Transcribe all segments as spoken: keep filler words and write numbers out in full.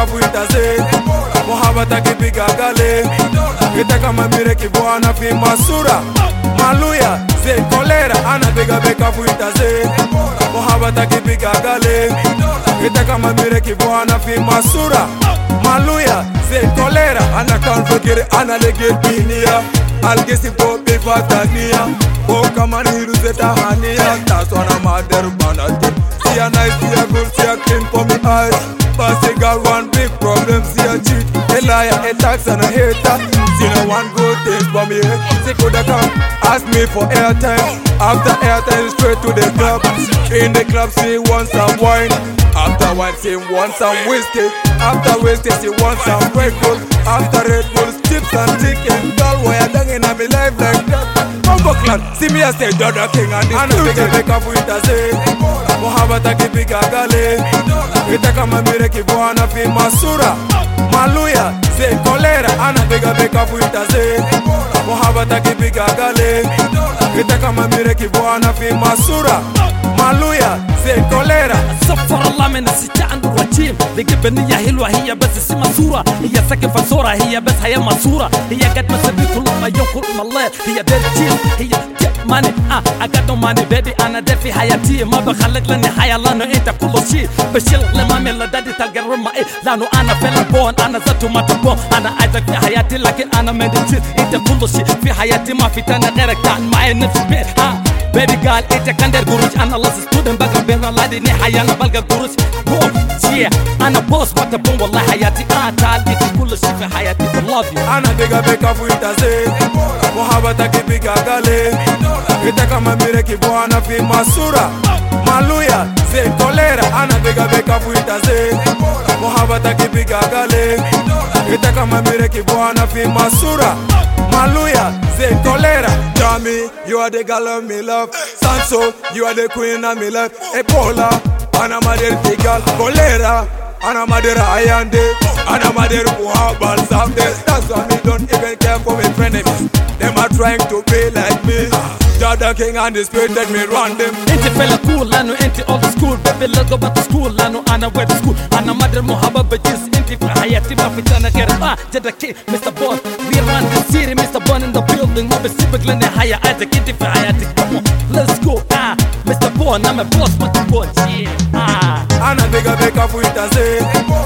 kafuita ze Muhabata kipiga gale Ita kama mire kibuana fi masura Maluya ze kolera ana bega beka fuita ze Muhabata kipiga gale Ita kama mire kibuana fi masura Maluya ze kolera ana kanfekiri ana legel binia Algesi popi fatania O kamani hiruze tahania Taswana maderu banate See a nice, see a good, see a clean for me eyes But she got one big problem, see a cheat A liar, a tax and a hater See no one good thing for me She coulda come, ask me for airtime After airtime, straight to the club In the club, she wants some wine After wine, she wants some whiskey After whiskey, she wants some Red Bull After Red Bull, chips and chicken Girl, why you dang in my life like that? Buckland, see me as the Dada King and this Ana bega beka fuita ze Muhabata kipiga gale Ita kama mire kibuana fi masura Maluya ze kolera Ana bega beka fuita ze Muhabata kipiga gale Ita kama mire kibuana fi masura Maluya ze kolera سفر الله من الستة عنده الرجيم لقب النية حلوة هي بس اسمها صورة هي ساكن في صورة هي بس هي مصورة هي قد ما سبي كل ما يوم كل ما الليل هي بيرتين هي ماني اه اقعد ماني بيبي انا ده في حياتي ما بخلق لاني حياة لانه انت كل شيء بشيل لما من لدادي تلقى الرمى ايه لانه انا فعلا بون انا ذاته ما تبون انا عايزك في حياتي لكن انا مدينتي انت كل شيء في حياتي ما في تاني غيرك تعال معي نفس البيت ها بيبي قال انت كان دير قروش انا لاس ستودنت بقى بين رلادي ني حياة انا بلقى قروش بوم شيه انا بوس ما تبون والله حياتي اه تعال انت كل شيء في حياتي بالله انا بيجا بيكا فويتا زي محبتك بيجا غالي Ita kama mire kibuana fi masura Maluya ze kolera Ana bega beka fuita ze Muhabata kipiga gale Ita kama mire kibuana fi masura Maluya ze kolera Jami, you are the girl of me love Sanso, you are the queen of me love Ebola, ana mader tigal Kolera, ana mader ayande Ana mader muhabal samde That's why me don't even care for my frenemies Them are trying to be like me Dada King and the spirit let me run them انت فيلا cool لانه انت old school baby let's go back to school لانه انا wet school انا مدر محبة بجنس انت في حياتي ما في تانا غير اه جدا كي مستر بون we run the city مستر بون in the building ما بسيبك لاني حياة عايزك انت في حياتك come on let's go اه مستر بون I'm a boss ما تبون yeah اه انا بيجا بيكا فويتا زي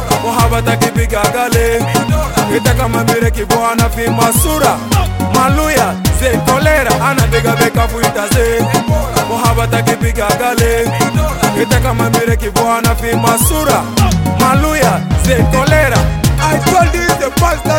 محبتك بيجا غالي Ita kama mire kibuana fi masura Maluya ze kolera Ana bega beka fuita ze Muhabata kipiga gale Ita kama mire kibuana fi masura Maluya ze kolera I told you the past